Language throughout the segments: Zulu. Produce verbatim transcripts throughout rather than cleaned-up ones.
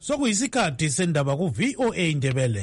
sokuyisikhathi sendaba ku-V O A Ndebele.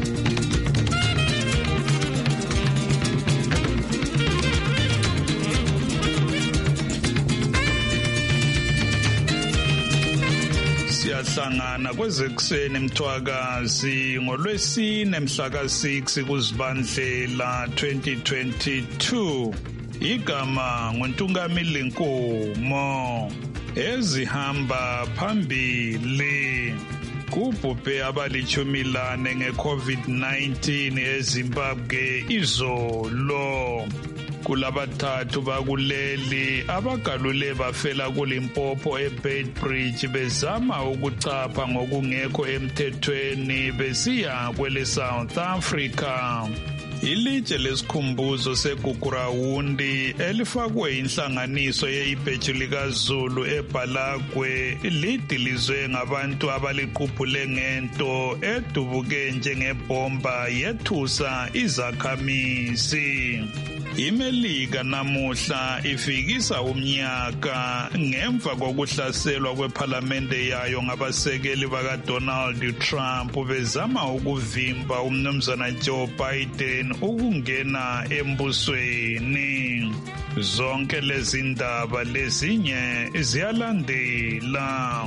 Siyahlangana kwezekuseni Mthwakazi ngolwesine mhla ka six kuZibandlela twenty twenty-two. Igama nguNtungamili Nkomo. Ezihamba phambili. Kubhubhe abalichumi lane nge-COVID nineteen eZimbabwe izolo. Kulabathathu bakuleli abagalule bafela kuLimpopo eBeitbridge bezama ukuchapha ngokungekho emthethweni besiya kwele South Africa. Ilitshe lesikhumbuzo segugurawundi elifakwe inhlanganiso ye-ibheju likaZulu eBhalagwe lidilizwe ngabantu abaliqhuphule ngento edubuke njengebhomba yethusa izakhamisi. IMelika namuhla ifikisa umnyaka ngemva kokuhlaselwa kwephalamende yayo ngabasekeli bakaDonald Trump bezama ukuvimba umnumzana Joe Biden ukungena embusweni. Zonke lezi ndaba lezinye ziyalandela.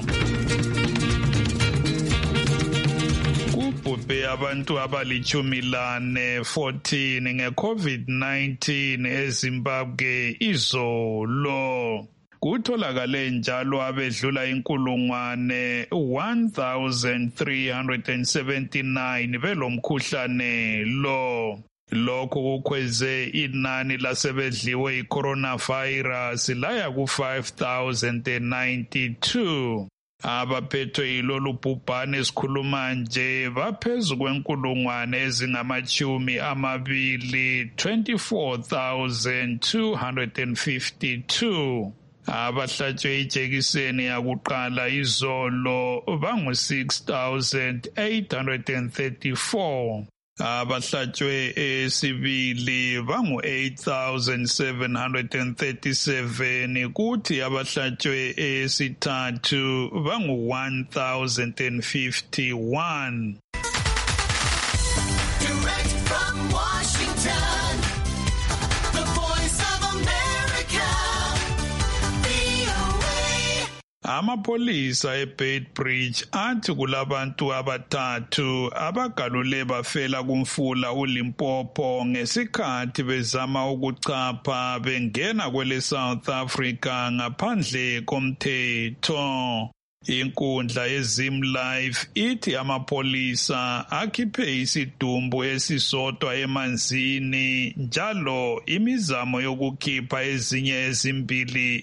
Kubhubhe abantu abalichumi lane fourteen nge-COVID nineteen eZimbabwe izolo. Kutholakale njalo abedlula inkulungwane one thousand three hundred seventy-nine belomkhuhlane lo. Lokho kukhweze inani lasebedliwe i-coronavirus laya ku-five thousand ninety-two. Abaphethwe yilolu bhubhane esikhuluma nje baphezu kwenkulungwane ezingamachumi amabili twenty-four thousand two hundred fifty-two. Abahlatshwe ijekiseni yakuqala izolo bangu six thousand eight hundred thirty-four. Abahlatshwe esibili bangu eight thousand seven hundred thirty-seven kuthi abahlatshwe esithathu bangu one thousand fifty-one. Direct from Washington, the Voice of America, V O A. Amapolisa eBeitbridge athi kulabantu abathathu abagalule bafela kumfula uLimpopo ngesikhathi bezama ukuchapha bengena kwele South Africa ngaphandle komthetho. Inkundla yeZimLife ithi amapolisa akhiphe isidumbu esisodwa emanzini njalo imizamo yokukhipha ezinye ezimbili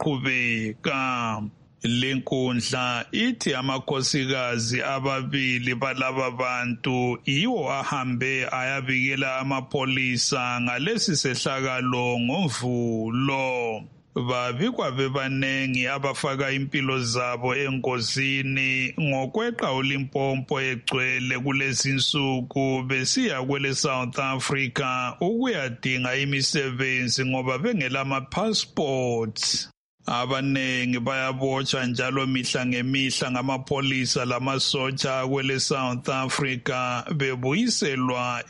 iyaqhubeka. Lenkundla ithi amakhosikazi ababili balaba bantu iwo ahambe ayabikela amapolisa ngalesi sehlakalo ngoMvulo. Babikwa bebanengi abafaka impilo zabo engozini ngokweqa uLimpopo egcwele kulezinsuku besiya kwele South Africa ukuyadinga imisebenzi ngoba bengelama passports. Abanengi bayabotshwa njalo mihla ngemihla ngamapolisa lamasotsha kwele South Africa bebuyiselwa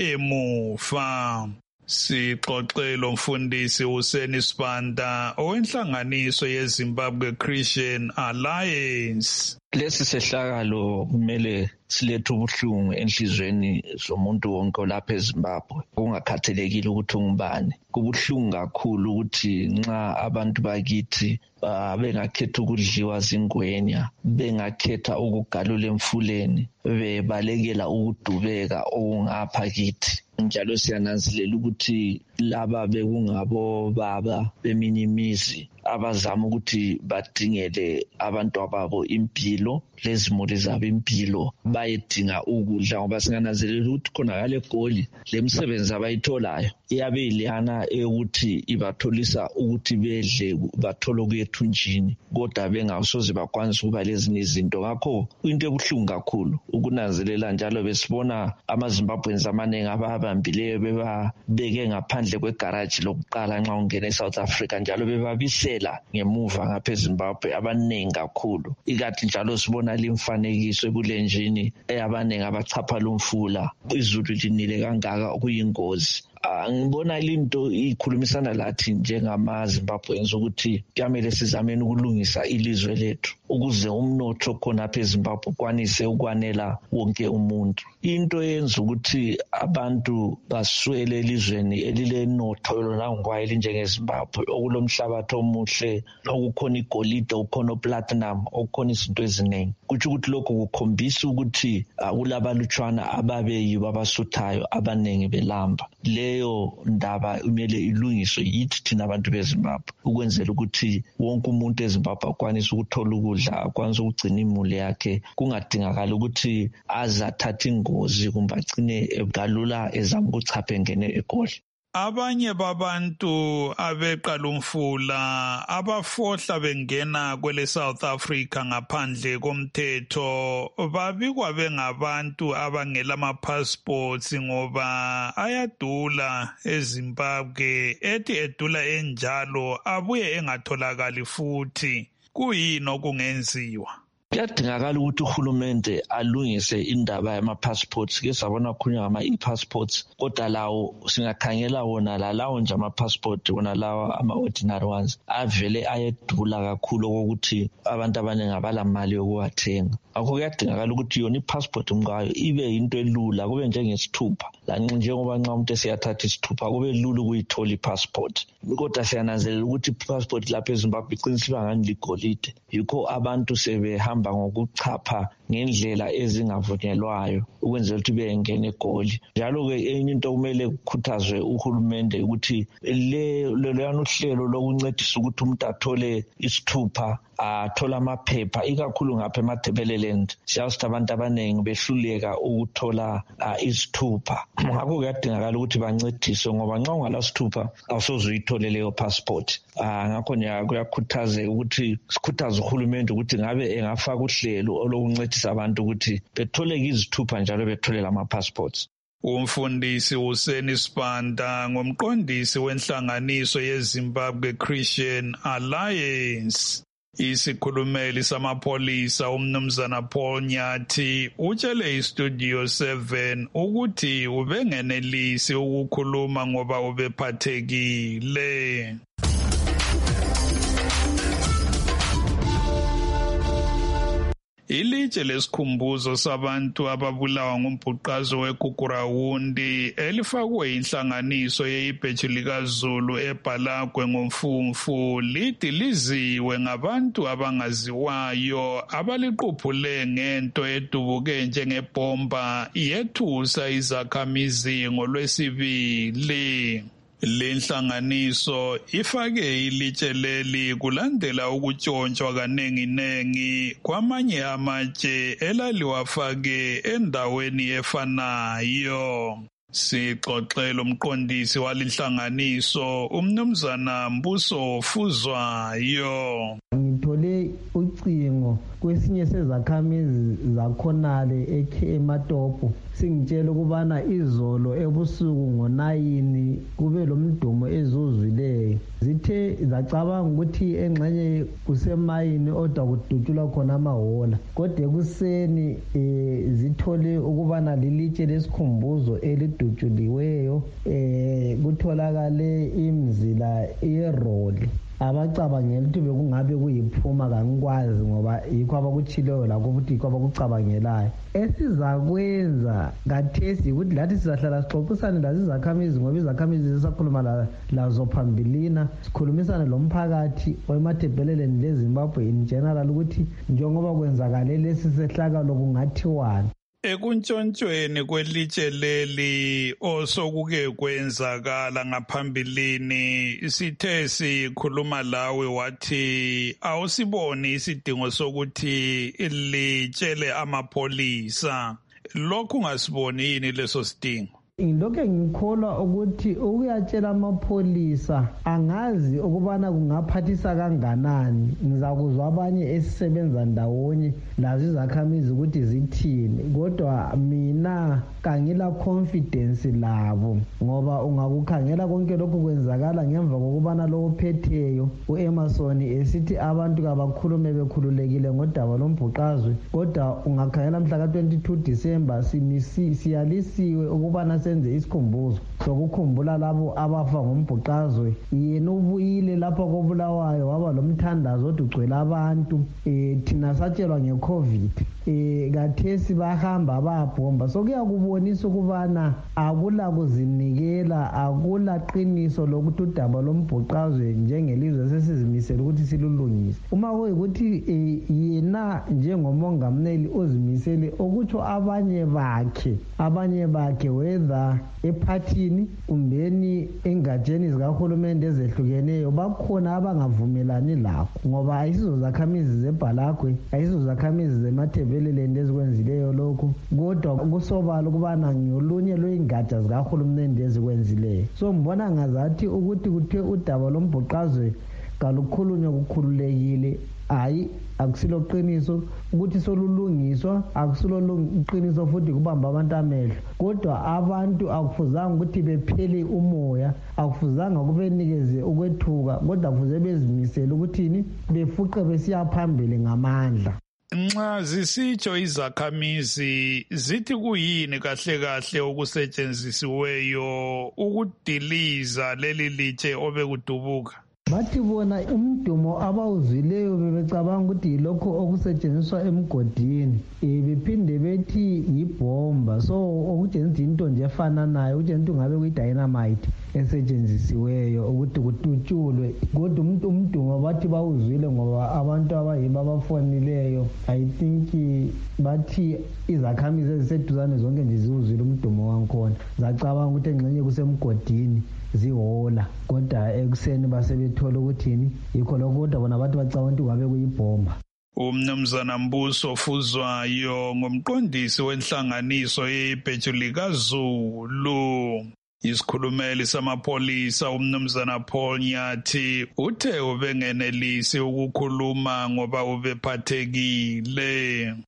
emuva. Sixoxele umfundisi uSeni Sibanda owenhlanganiso yeZimbabwe Christian Alliance. Lesi sehlakalo kumele silethe ubuhlungu enhlizweni zomuntu wonke olapha eZimbabwe kungakhathalekile ukuthi ungubani. Kubuhlungu kakhulu ukuthi nxa abantu bakithi bengakhetha ukudliwa zingwenya, bengakhetha ukugalula emfuleni, bebalekela ukudubeka okungapha kithi. Njalo siyananzelela ukuthi laba bekungabo baba beminye imizi abazama ukuthi badingele abantu ababo impilo lezimuli zabo impilo bayedinga ukudla ngoba singananzelela ukuthi khona ngale goli lemsebenzi abayitholayo iyabe ilana ukuthi ibatholisa ukuthi bedle bathole kuyethunjini kodwa bengasoze bakwanisa ukuba lezi izinto. Ngakho into ebuhlungu kakhulu ukunanzelela njalo besibona amaZimbabweans amaningi ababambileyo bebabeke ngaphandle kwegarage lokuqala nxa ungena eSouth Africa njalo bebabise bafela ngemuva ngapha eZimbabwe abaningi kakhulu ikathi njalo sibona limfanekiso ebulenjini abaningi abachapha lumfula izulu linile kangaka kuyingozi. Ngibona linto ikhulumisana lathi njengamaZimbabweans ukuthi kuyamele sizameni ukulungisa ilizwe lethu ukuze umnotho khona apha eZimbabwe ukwanise ukwanela wonke umuntu. Into yenza ukuthi abantu baswele elizweni elilenotho lonangwaye elinjengeZimbabwe okulomhlabathi omuhle okukhona igolide okukhona platinum okukhona izinto eziningi. Kuthi ukuthi lokho kukhombisa ukuthi kulabalutshwana ababeyibo abasuthayo abaningi belamba. Leyo ndaba kumele ilungiswe yithi thina abantu beZimbabwe ukwenzela ukuthi wonke umuntu eZimbabwe akwanise ukuthola ukudla akwanise ukugcina imuli yakhe kungadingakala ukuthi azathatha ingozi kumbe agcine egalula ezama ukuchapha engene egoli. Abanye babantu abeqala umfula abafohla bengena kwele South Africa ngaphandle komthetho babikwa bengabantu abangela ama-passports ngoba ayadula eZimbabwe ethi edula enjalo abuye engatholakali futhi. Kuyini okungenziwa? Kuyadingakala ukuthi uhulumende alungise indaba yama-passports. Ke sabona khulunywa ngama-e-passports kodwa lawo singakhangela wona lalawo nje ama-passport wona lawa ama-ordinary ones avele ayedula kakhulu okokuthi abantu abaningi abalamali yokuwathenga. Akho kuyadingakala ukuthi yona i-passport ngayo ibe yinto elula kube njengesithupha lanxa njengoba nxa umuntu esiyathatha isithupha kube lula ukuyithola i-passport. Kodwa siyananzelela ukuthi i-passport lapha eZimbabwe iqiniswa ngani ligolide yikho abantu sebehamba ngokuchapha ngendlela ezingavunyelwayo ukwenzela ukuthi bengene egoli. Njalo ke enye into kumele kukhuthazwe uhulumende ukuthi le lelo uhlelo lokuncedisa ukuthi umuntu athole isithupha athola amaphepha ikakhulu ngapha eMatabeleland siyazi abantu abaningi behluleka ukuthola isithupha. Ngakho kuyadingakala ukuthi bancediswe ngoba nxa ungalasithupha awusoze uyithole leyo passport. Ngakho kuyakhuthaza ukuthi sikhuthaze uhulumende ukuthi ngabe engafaka uhlelo olokuncedisa abantu ukuthi bethole izithupha njalo bethole lama passports. Umfundisi Hussein Sibanda ngomqondisi wenhlanganiso yeZimbabwe Christian Alliance. Isikhulumeli samapholisa umnumzana Paul Nyathi utshele iStudio seven ukuthi ubengenelisi ukukhuluma ngoba ubephathekile. Ilitshe lesikhumbuzo sabantu ababulawa ngumbhuqazo weGugurawundi elifakwe inhlanganiso yeibheji likaZulu eBhalagwe ngomfumfu lidiliziwe ngabantu abangaziwayo abaliquphule ngento edubuke njengebhomba yethusa izakhamizi ngolwesibili. Le nhlanganiso ifake ilitshe leli kulandela ukutshontshwa kanenginengi kwamanye amatshe elaliwafake endaweni efanayo. Sixoxela umqondisi walinhlanganiso umnumzana Mbuso Fuzwayo. Ngithole ucingo kwesinye sezakhamizi zakhonale eMatopo singitshela ukubana izolo ebusuku ngo-nine kube lomdumo ezuzwileyo. Zithe zacabanga ukuthi engxenye kusemayini odwa kudutshulwa khona amahola kodwa ekuseni eh, zithole ukubana lilitshe lesikhumbuzo elidutshuliweyo eh, kutholakale imzila yeroli. Abacabangela ukuthi bekungabe kuyiphuma kangikwazi ngoba yikho abakutshileyo lakho ukuthi yikho abakucabangelayo. Esizakwenza kathesi ukuthi lathi sizahlala sixoxisane lazizakhamizi ngoba izakhamizi zisakhuluma lazo phambilina sikhulumisane lomphakathi weMatabeleland leZimbabwe in general ukuthi njengoba kwenzakale lesi sehlakalo kungathiwani. Ekuntshontshweni kwelitshe leli osokuke kwenzakala ngaphambilini sithe sikhuluma lawe wathi awusiboni isidingo sokuthi litshele amapholisa. Lokhu ngasiboni yini leso sidingo? ngilokhe ngikholwa ukuthi ukuyatshela amapholisa angazi ukubana kungaphathisa kanganani. Ngizakuzwa abanye esisebenza ndawonye lazo izakhamizi ukuthi zithini, kodwa mina kangila confidence labo ngoba ungakukhangela konke lokhu kwenzakala ngemva kokubana lo ophetheyo uEmerson esithi abantu kabakhulume bekhululekile ngodaba lombhuqazwe, kodwa ungakhangela mhla ka twenty-two December simisi siyalisiwe ukubana senze isikhumbuzo sokukhumbula labo abafa ngombhuqazwe. Yena ubuyile lapha koBulawayo waba lomthandazo odugcwele abantu, eh thina satshelwa ngeCovid, eh kathesi bahamba babhomba. Sokuyakubonisa ukubana akula kuzinikela, akula qiniso lokuthi udaba lombhuqazwe njengelizwe sesizimisela ukuthi silulungise. Uma kuyikuthi yena njengomongameli ozimisele okutsho abanye bakhe abanye bakhe whether ephathini kumbeni engatsheni zikahulumende ezehlukeneyo bakhona abangavumelani lakho, ngoba ayisizo zakhamizi zeBhalagwe, ayisizo zakhamizi zemaThebeleleni ezikwenzileyo lokhu, kodwa kusobala ukubana ngolunye lweingatsha zikahulumende ezikwenzileyo. So mbona ngazathi ukuthi kuthe udaba lombhuqazwe kalukhulunywe kukhululekile, hayi akusilo qiniso. Ukuthi solulungiswa akusilo qiniso futhi kubamba abantu amehlo, kodwa abantu akufuzanga ukuthi bephele umoya, akufuzanga kubenikeze ukwethuka, kodwa kufuze bezimisele ukuthini befuqe besiya phambili ngamandla. Nxa zisitsho izakhamizi zithi kuyini kahle kahle okusetshenzisiweyo ukudiliza leli litshe obekudubuka? Bathi bona umdumo abawuzwileyo bebecabanga ukuthi yilokho okusetshenziswa emgodini, eh bephinde bethi yibomba. So okutshenziswa into nje efananayo, ukutshenziswa ngabe kuyidynamite esetshenzisiweyo ukuthi kututshulwe, kodwa umuntu umdumo bathi bawuzwile ngoba abantu abayibo abafonileyo, I think bathi izakhamizi eziseduzane zonke nje ziwuzwile umdumo wankhona, zacabanga ukuthi engxenye kusemgodini zihola, kodwa ekuseni basebethola ukuthini yikho lokho, kodwa bona abantu bacabanga ukuthi ngabe kuyibhomba. Umnumzana Mbuso Fuzwayo ngumqondisi wenhlanganiso yeBhejulika Zulu. Isikhulumeli samapholisa umnumzana Paul Nyathi uthe ubengenelisi ukukhuluma ngoba ubephathekile.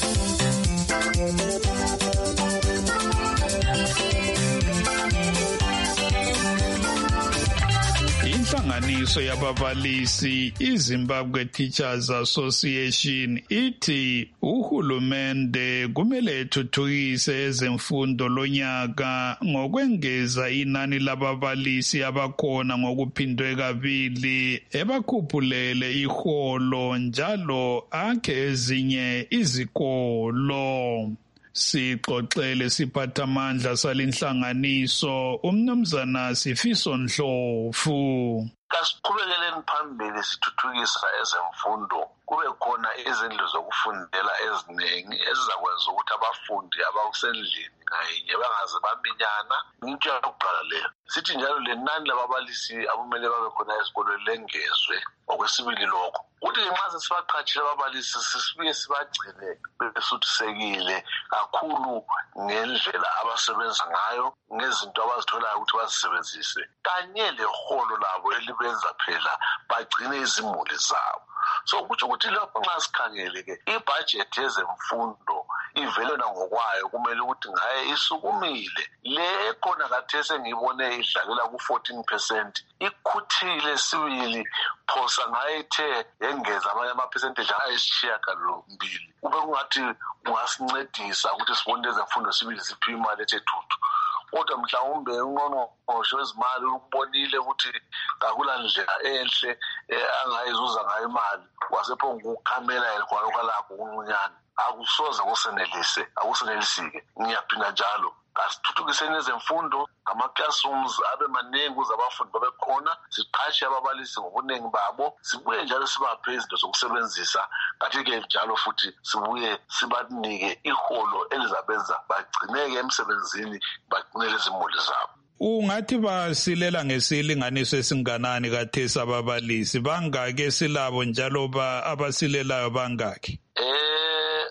Inhlanganiso yababalisi iZimbabwe Teachers Association ithi uhulumende kumele ethuthukise ezemfundo lonyaka ngokwengeza inani lababalisi abakhona ngokuphindwe kabili, ebakhuphulele iholo njalo akhe ezinye izikolo. Sixoxele siphathamandla salinhlanganiso umnumzana Sifiso Ndlovu. Kasiqhubeleleni phambili sithuthukisa ezemfundo, kube khona izindlu zokufundela eziningi ezizakwenza ukuthi abafundi abakusendlini ngayinye bangaze baminyana. Into yokuqala leyo. Sithi njalo lenani lababalisi abumele babe khona esikolweni lengezwe. Okwesibili lokho kuthi nxa sesibaqhatshile ababalisi sisibuye sibagcine besuthisekile kakhulu ngendlela abasebenza ngayo, ngezinto abazitholayo ukuthi bazisebenzise, kanye leholo labo elibenza phela bagcine izimuli zabo. So kutsho ukuthi lapho nxa sikhangele-ke ibhajethi yezemfundo ivele ngokwayo kumele ukuthi ngaye isukumile. Le ekhona kathesi engiyibone idlalela ku-fourteen percent ikhuthile sibili, phosa ngaye ithe yengeza amanye ama-percentage ayisishiyagalombili. Kube kungathi kungasincedisa ukuthi sibone ezemfundo sibili ziphiwe imali ethe thuthu. Kodwa mhlawumbe ungqongqoshe wezimali ukubonile ukuthi kakula ndlela enhle angayizuza ngayo imali, wasephonga ukukhamela yena kwalokho lakho kuncunyana. Akusoze kusenelise, akusenelisike. Ngiyaphinda njalo kasithuthukiseni ezemfundo, ama-classrooms abe maningi ukuze abafundi babe khona, siqhashe ababalisi ngobuningi babo, sibuye njalo sibaphe izinto zokusebenzisa, kanti-ke njalo futhi sibuye sibanike iholo elizabenza bagcineke emsebenzini, bagcinele izimuli zabo. Ungathi basilela ngesilinganiso esinganani kathesi ababalisi? Bangaki esilabo njalo ba abasilelayo bangaki? Eh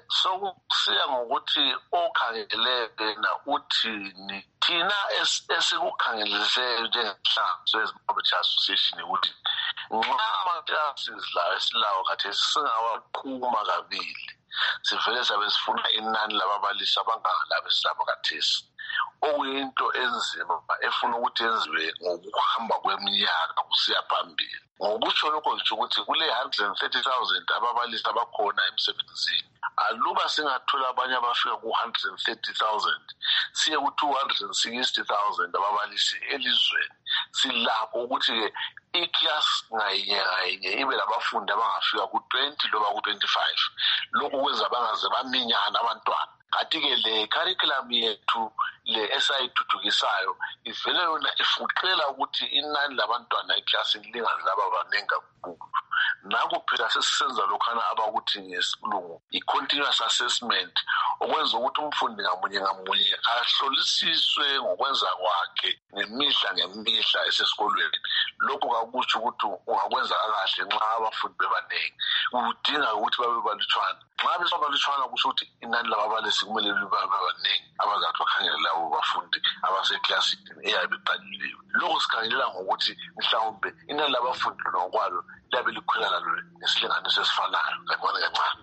sokusiya ngokuthi okhangeleke na uthini. Thina esikukhangelise njengenhlanganiso yeZimbabwe Association ukuthi nxa ama-classes lawo esilawo khathesi singawaqhuma kabili sivele sabe sifuna inani lababalisi abangangalabo esilabo khathesi, okuyinto enzima efuna ukuthi yenziwe ngokuhamba kweminyaka kusiya phambili. Ngokusho lokho ngisho ukuthi kule one hundred thirty thousand ababalisi abakhona emsebenzini, aluba singathola abanye abafika ku one hundred thirty thousand siye ku two hundred sixty thousand ababalisi elizweni, silapho ukuthi-ke i-class ngayinye ngayinye ibe labafundi abangafika ku twenty loba ku twenty-five. Lokhu kwenza bangaze baminyana abantwana. Kanti-ke le curriculum yethu le esayithuthukisayo ivele yona ifuqela ukuthi inani labantwana eklasini lingaze laba baningi kakhulu. Nakho phela sesisenza lokhana abakuthi ngesilungu i-continuous assessment, okwenza ukuthi umfundi ngamunye ngamunye ahlolisiswe ngokwenza kwakhe ngemihla ngemihla esesikolweni. Lokhu kakusho ukuthi ungakwenza kahle nxa abafundi bebaningi, kudinga ukuthi babe balutshwana. Nxa besabalutshwana kusho ukuthi inani lababalisi kumele libe baningi abazathi bakhangele labo bafundi abaseklasini eyabe iqalileyo. Lokho sikhangelela ngokuthi mhlawumbe inani labafundi nokwalo labe likhwela nalo ngesilinganiso esifanayo kancane kancane.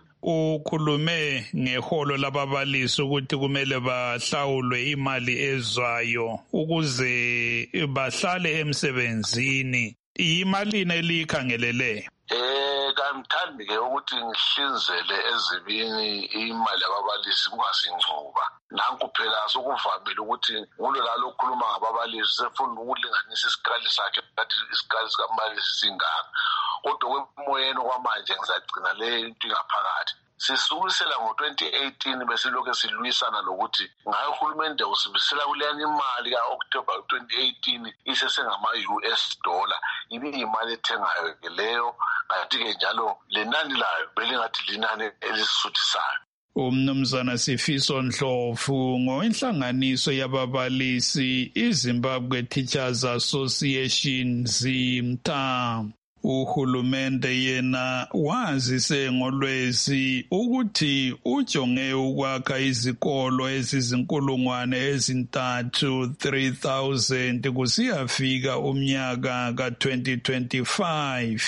Ukhulume ngeholo lababalisi ukuthi kumele bahlawulwe imali ezwayo ukuze bahlale emsebenzini. Imalini elikhangelele? Eh kamthandi ke ukuthi ngihlinzele ezibini imali yababalisi kungasingcuba. Nanku phela sokuvamile ukuthi ngulo lalo okhuluma ngababalisi sefuna ukulinganisa isikali sakhe ngathi isikali sikabalisi singaka. Kodwa kwemoyeni kwamanje ngizagcina le into ingaphakathi. Sisukisela ngo twenty eighteen besilokho silwisana lokuthi ngayo uhulumende usibisela kuleni imali ka October twenty eighteen isesengama U S dollar, ibi imali ethengayo ke leyo, kanti ke njalo lenani layo belingathi linani elisuthisayo. Umnumzana Sifiso Ndlovu ngoinhlanganiso yababalisi iZimbabwe Teachers Association ZIMTA. Uhulumende yena wazise ngolwezi ukuthi ujonge ukwakha izikolo ezizinkulungwane ezintathu three thousand kusiyafika umnyaka ka twenty twenty-five.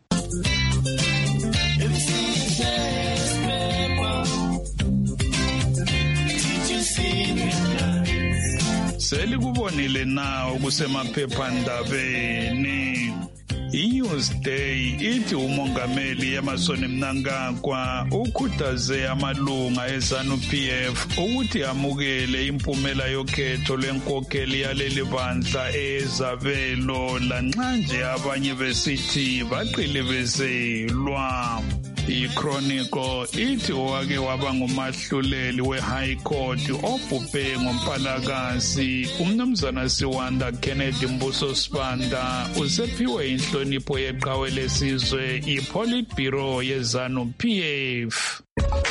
Selikubonile na okusemaphephandabeni. I-Newsday ithi umongameli Emmerson Mnangagwa ukhuthaze amalunga eZANU-P F ukuthi amukele impumela yokhetho lwenkokheli yaleli bandla eZabelo lanxa nje abanye besithi baqilibezelwa. I-Chronicle ithi owake waba ngumahluleli we-High Court obhubhe ngoMpalakazi umnumzana Siwanda Kennedy Mbuso Sibanda usephiwe inhlonipho yeqhawe lesizwe i-Politburo yeZANU-P F.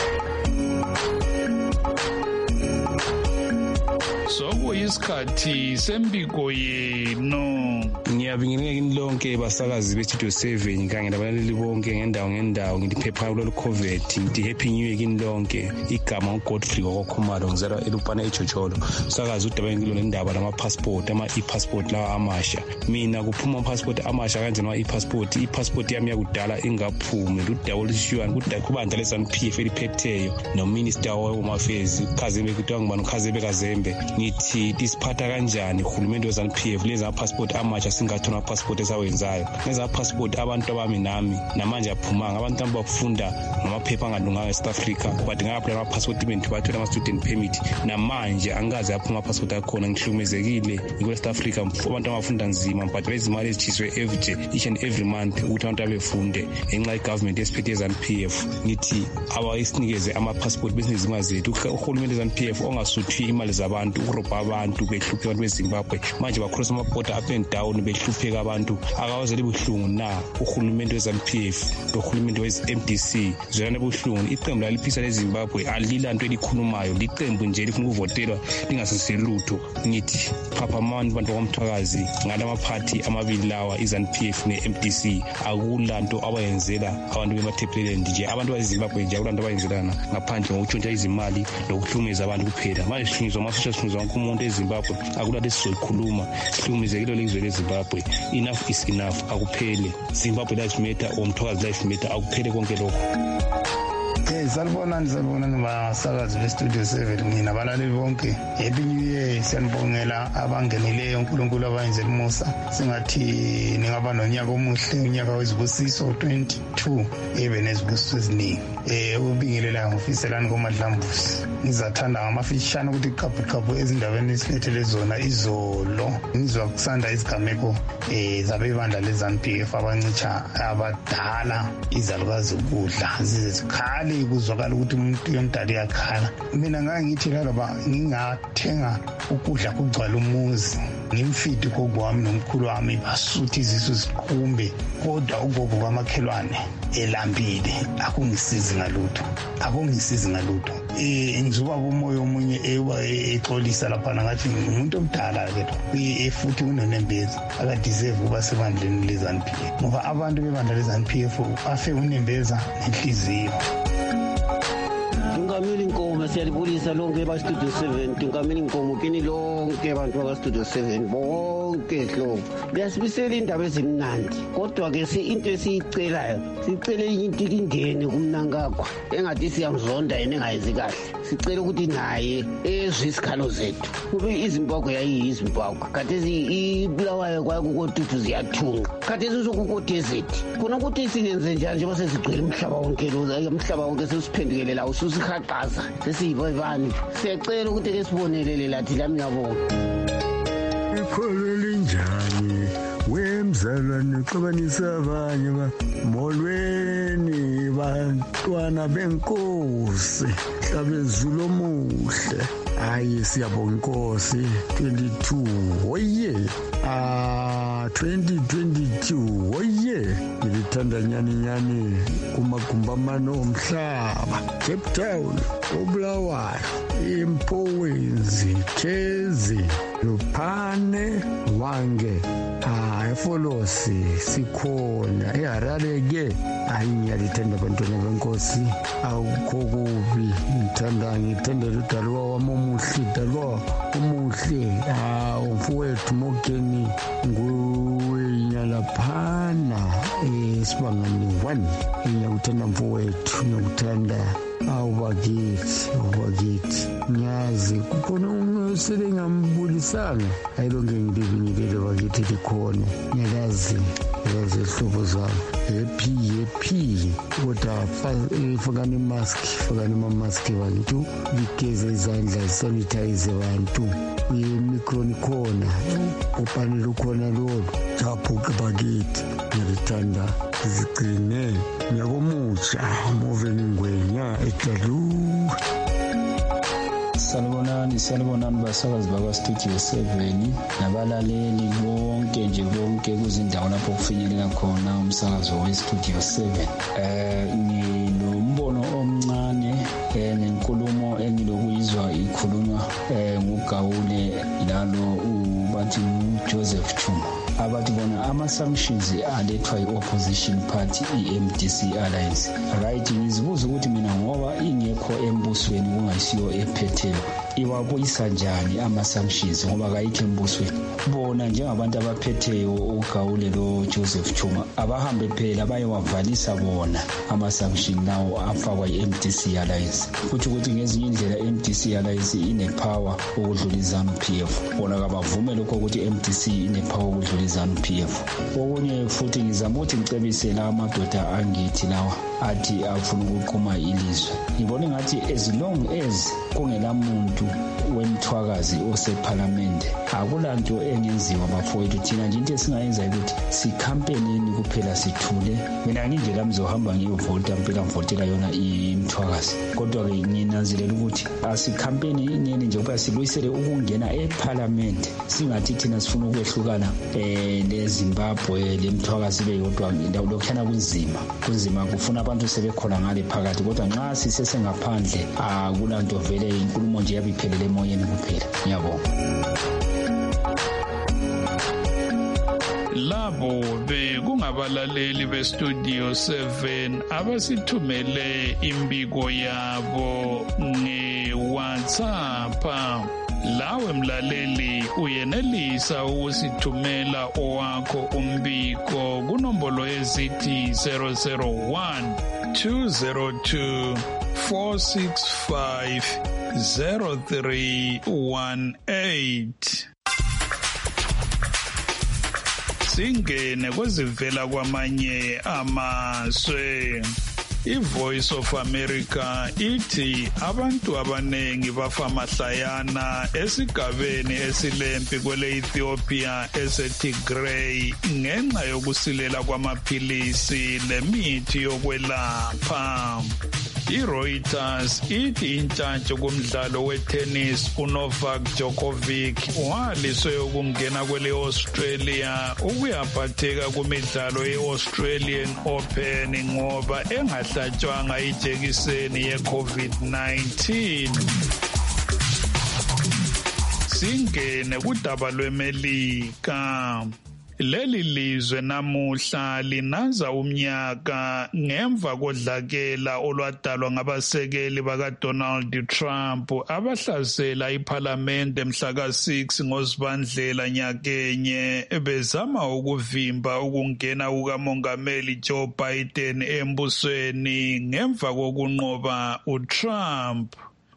Sokuyisikhathi sembiko yenu. Ngiyabingelela kini lonke basakazi bestudio seven kanye labalaleli bonke ngendawo ngendawo ngiphepha kulolu COVID ngithi happy new year kini lonke. Igama uGodfrey Kokhumalo ngizalwa eLupana eJoJolo. Sakazi udaba ngilo nendaba lama passport ama e-passport lawa amasha. Mina kuphuma ama passport amasha kanjani ama e-passport i-passport yami yakudala ingaphumi ludaba olushiwana kudaba kubandla leZANU-P F eliphetheyo no minister wehome affairs Khazembe kuthiwa ngibani uKhazembe Kazembe ngithi disiphatha kanjani uhulumende weZANU-P F leza passport amasha singathola ama passport esawenzayo leza passport abantu abami nami namanje aphumanga abantu abafunda ngamaphepha angalunganga eSouth Africa but ngapha ama passport bentu bathola ama student permit namanje angaze aphuma passport akhona ngihlumezekile eSouth Africa abantu abafunda nzima but bezimali ezichiswe every each and every month ukuthi abantu abefunde enxa igovernment esiphethe eZANU-P F ngithi awayisinikeze ama passport business zethu uhulumende weZANU-P F ongasuthi imali zabantu ukurobha abantu behluphe abantu bezimbabwe manje bacross amabhoda up and down behlupheka abantu akawazeli buhlungu na uhulumende we-ZANU P F lohulumende we-M D C zwelane buhlungu iqembu laliphisa lezimbabwe alilanto elikhulumayo liqembu nje lifuna ukuvotelwa lingasiseli lutho ngithi phaphamani bantu bakwamthwakazi ngala maphathi amabili lawa i-ZANU P F ne-M D C akulanto abayenzela abantu bemathepleland nje abantu bezimbabwe nje akulanto abayenzelana ngaphandle ngokutshontsha izimali lokuhlumeza abantu kuphela manje sihlunyezwa amasosha sihlunyezwa wonke umuntu ezimbabwe akulanto esizoyikhuluma sihlumezekile lelizwe lezimbabwe enough is enough akuphele Zimbabwe life matter or Mthwakazi life matter akuphele konke lokho. Eh salibonani salibonani basakazi bestudio seven mina balaleli bonke happy new year siyanibongela abangenileyo uNkulunkulu abayenzela umusa singathi ningaba nonyaka omuhle unyaka wezibusiso twenty-two ebe nezibusiso eziningi eh ubingelela ngofiselani komadlambusi ngizathanda ngamafishana ukuthi iqaphu qaphu ezindabeni esilethele zona izolo ngizwa kusanda isigameko eh zabebandla leZANU P F abancicha abadala izalukazi ukudla zizikhali kuzwakala ukuthi umuntu yomdala yakhala mina ngangithi laba ngingathenga ukudla kugcwala umuzi ngimfidi kokwami nomkhulu wami basuthi izisu ziqhumbe kodwa ugogo kwamakhelwane elambile akungisizi ngalutho akungisizi ngalutho eh ngizuba kumoya omunye exolisa lapha ngathi umuntu omdala ke futhi unonembezi akadeserve kuba sebandleni leZANU P F ngoba abantu bebandla leZANU P F afe unembeza nenhliziyo. Tungamili Nkomo siyalibulisa lonke ba Studio seven Tungamili Nkomo kini lonke abantu baka Studio seven bonke hlo biyasibisela indaba ezimnandi kodwa ke si into esiyicelayo sicela into ingene kumnankakho engathi siyamzonda yena engayizi kahle sicela ukuthi naye ezwe isikhalo zethu kube iZimbabwe yayiyiZimbabwe kade ibulawayo kwakukotutu ziyathunga kade sizokukodezeti khona ukuthi siyenze njani nje base sigcwele umhlaba wonke lo umhlaba wonke sesiphendukele la ususihaqaza sesiyibani siyacela ukuthi ke sibonelele lathi lami yabonga ikholo linjani wemzalwane xabanisa abanye ba molweni bantwana benkosi hlabezulu omuhle hayi siyabonga inkosi twenty-two oye ah twenty twenty-two oye ngithanda nyani nyani kumagumbamano omhlaba Cape Town oBulawayo iMpowenzi Khezi Luphane Wange ah efolosi sikhona eHarare ke ayingiyalithanda abantwana benkosi awukho kubi ngithanda ngithanda udalwa wami omuhle dalwa omuhle ah umfowethu Mogeni nguyinyalaphana esibangani one ngiyakuthanda mfowethu ngiyakuthanda awubakithi awubakithi nyazi kukhona umusele ngambulisanga ayilonke ngilibinyelele bakithi likhona nyakazi yazi ihlobo zami happy happy kodwa fakani mask fakani ma mask bantu ligeze izandla sanitize bantu imicron khona upanele khona lo japhuke bakithi ngilithanda izigcine nyakomutsha moveni ngwenya etlalu. Sanibonani sanibonani basakazi bakwa Studio seven nabalaleli bonke nje bonke kuzindawo lapho kufinyelela khona umsakazo we Studio seven eh nginombono omncane eh nenkulumo engilokuyizwa ikhulunywa eh nguGawule lalo ubathi Joseph Chuma abathi bona ama-sanctions alethwa i-opposition party i-M D C alliance right ngizibuza ukuthi mina ngoba ingekho embusweni kungayisiyo ephetheyo iwabuyisa njani ama-sanctions ngoba kayikho embusweni bona njengabantu abaphetheyo uGawule lo Joseph Chuma abahambe phela bayewavalisa bona ama-sanction lawo afakwa i-M D C alliance futhi ukuthi ngezinye indlela i-M D C alliance ine-power ukudlula i-ZANU P F bona kabavume lokho ukuthi i-M D C ine-power ukudlula i-ZANU P F okunye futhi ngizama ukuthi ngicebise la amadoda angithi lawa athi afuna ukuqhuma ilizwe ngibona ngathi as long as kungela muntu wemthwakazi osephalamende akulanto engenziwa bafowethu thina nje into esingayenza ukuthi sikhampenini kuphela sithule mina nginje lami zohamba ngiyovota mpela ngivotela yona imthwakazi kodwa ke nginanzelela ukuthi asikhampeni inene nje ukuba siluyisele ukungena ephalamende singathi thina sifuna ukwehlukana eh leZimbabwe lemthwakazi beyodwa lokuhlana kunzima kunzima kufuna abantu sebekhona ngale phakathi kodwa nxa sisese ngaphandle akulanto vele inkulumo nje yabiphelele emoyeni kuphela ngiyabonga. Labo bekungabalaleli bestudio seven abasithumele imbiko yabo nge-WhatsApp. Lawe mlaleli uyenelisa ukusithumela owakho umbiko kunombolo ezithi zero zero one two zero two four six five zero three one eight. Singene kwezivela kwamanye amazwe. I-Voice of America ithi abantu abanengi bafa mahlayana esigabeni esilempi kwele-Ethiopia ese-Tigray ngenxa yokusilela kwamaphilisi lemithi yokwelapha. I-Reuters ithi intshantsho kumdlalo we-tennis uNovak Djokovic waliswe ukungena kwele-Australia ukuyaphatheka kumidlalo ye-Australian Open ngoba engahlatshwanga ijekiseni ye-COVID nineteen. Singene kudaba lweMelika. Leli lizwe namuhla linaza umnyaka ngemva kodlakela olwadalwa ngabasekeli bakaDonald Trump abahlasela iParliament mhla ka six ngoZibandlela nyakenye bezama ukuvimba ukungena kukamongameli Joe Biden embusweni ngemva kokunqoba uTrump.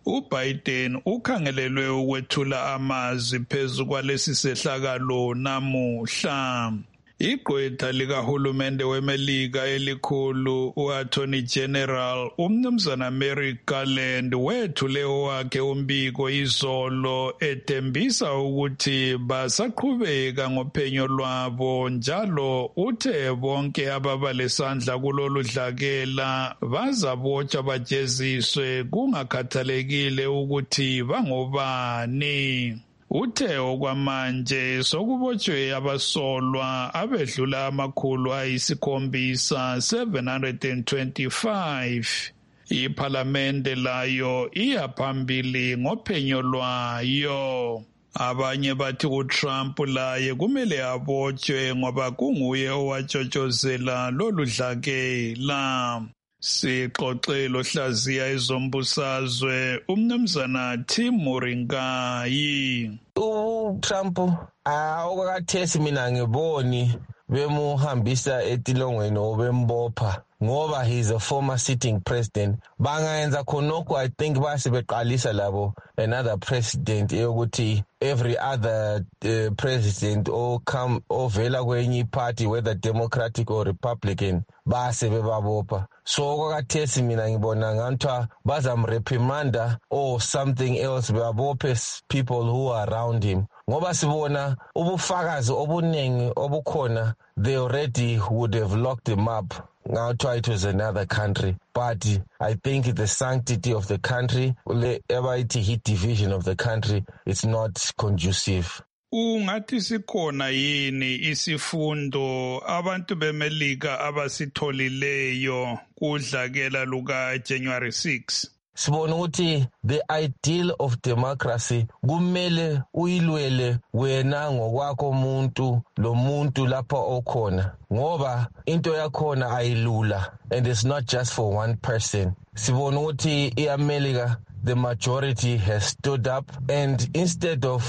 uBiden ukhangelelwe ukwethula amazwi phezu kwalesi sehlakalo namuhla. Igqwetha likahulumende weMelika elikhulu u-Attorney General umnumzana Merrick Garland wethule owakhe umbiko izolo ethembisa ukuthi basaqhubeka ngophenyo lwabo njalo uthe bonke ababa lesandla kulolu dlakela bazabotshwa bajeziswe kungakhathalekile ukuthi bangobani. Uthe okwamanje sokubotshwe abasolwa abedlula amakhulu ayisikhombisa seven hundred twenty-five. Iphalamende layo iyaphambili ngophenyo lwayo. Abanye bathi uTrump laye kumele abotshwe ngoba kunguye owatshotshozela lolu dlakela. Sixoxelo hlaziya ezombusazwe umnumzana Tim Moringayi. uTrump awakathesi mina ngiboni bemuhambisa etilongweni obembopha ngoba he is a former sitting president. Bangayenza khonokho I think base beqalisa labo another president eyokuthi every other uh, president or come ovela kwenye party whether Democratic or Republican base bebabopha. So kwakathesi mina ngibona ngantwa bazamreprimanda or something else babophe people who are around him. Ngoba sibona ubufakazi obunengi obukhona they already would have locked him up. Now try it was another country, but I think the sanctity of the country, the heat division of the country, it's not conducive. Ungathi sikhona yini isifundo abantu beMelika abasitholileyo kudlakela luka January sixth? Sibona ukuthi the ideal of democracy kumele uyilwele wena ngokwakho umuntu lo muntu lapha okhona ngoba into yakhona ayilula and it's not just for one person. Sibona ukuthi iAmerica the majority has stood up and instead of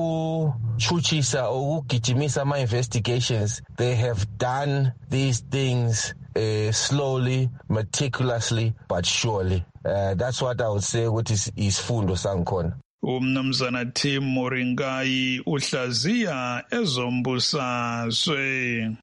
ukuchuchisa or ukugijimisa ama investigations they have done these things uh, slowly, meticulously but surely. Uh, that's what I would say what is isifundo sankhona. Umnumzana Tim Moringayi uhlaziya ezombusazwe.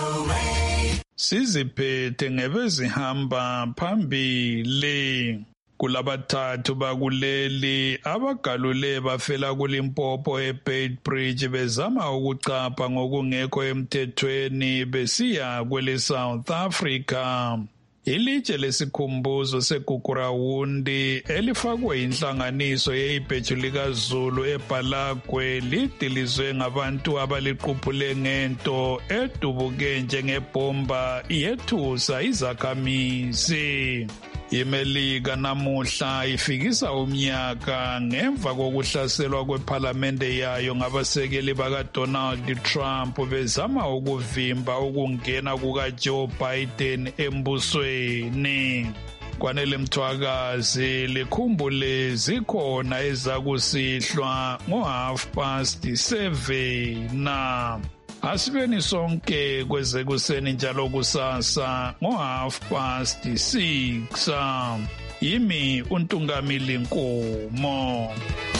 Siziphethe ngebezihamba phambili. Kulabathathu bakuleli abagalule bafela kuLimpopo eBeitbridge bezama ukucapha ngokungekho emthethweni besiya kwele South Africa. Ilitshe lesikhumbuzo segugurawundi elifakwe inhlanganiso yeibheju likaZulu eBhalagwe lidilizwe ngabantu abaliquphule ngento edubuke njengebhomba yethusa izakhamizi. IMelika namuhla ifikisa umnyaka ngemva kokuhlaselwa kwephalamende yayo ngabasekeli bakaDonald Trump bezama ukuvimba ukungena kukaJoe Biden embusweni. Kwanele Mthwakazi likhumbule zikhona ezakusihlwa ngo half past seven na. Asibeni sonke kwezekuseni njalo kusasa ngo half past six. Yimi uNtungamili Nkomo.